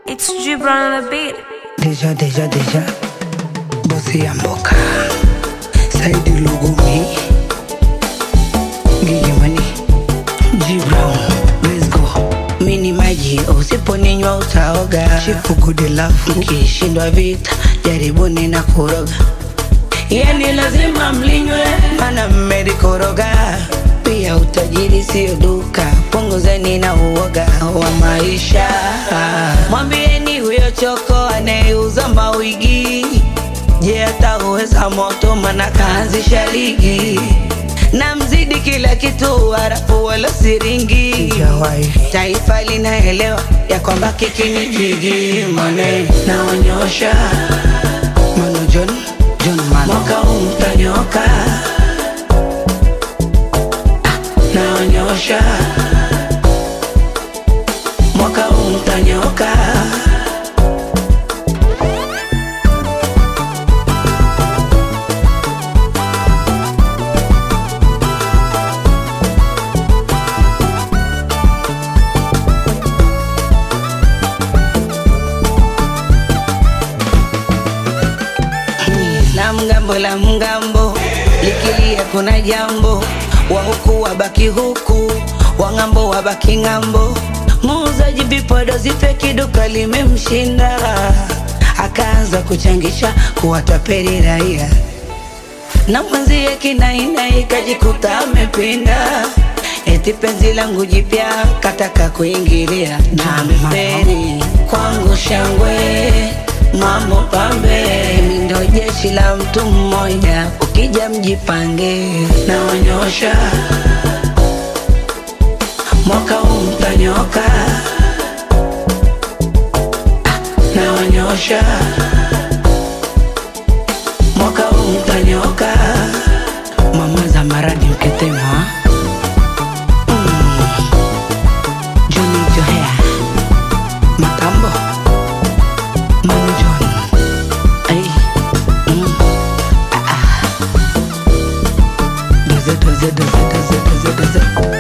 It's Gibran on the beat. Deja Bossy Amboka Saidi Lugumi Gigi Money Gibran, let's go. Mini maji usiponinywa utaoga. Chifu good love ukishindwa vita jaribuni na kuroga. Yani lazima mlinywe mana mmedikoroga. Pia utajiri sio duka, punguzeni na uoga wa maisha. Mwambieni huyo choko anayeuza mawigi, je ataweza moto mana kaanzisha ligi. Na mzidi kila kitu harafu wala siringi. Taifa linaelewa ya kwamba kiki ni jigi. Mane na wanyosha Mano John Mano mwaka umtanyoka. Na wanyosha mwaka umtanyoka. La mgambo likilia kuna jambo, wa huku wabaki huku, wa ngambo wabaki ngambo. Muuzaji vipodo zifeki duka limemshinda, akaanza kuchangisha kuwatapeli raia. Na mwenzie kinaina ikajikuta amepinda, eti penzi langu jipya kataka kuingilia. Na ameferi kwangu shangwe mambo pambe. Mindo jeshi la mtu mmoja, ukija mjipange. Na wanyosha mwaka umtanyoka. Na wanyosha mwaka umtanyoka. Mama za maradi ukitema Johnny Johea Matambo Mano John Doze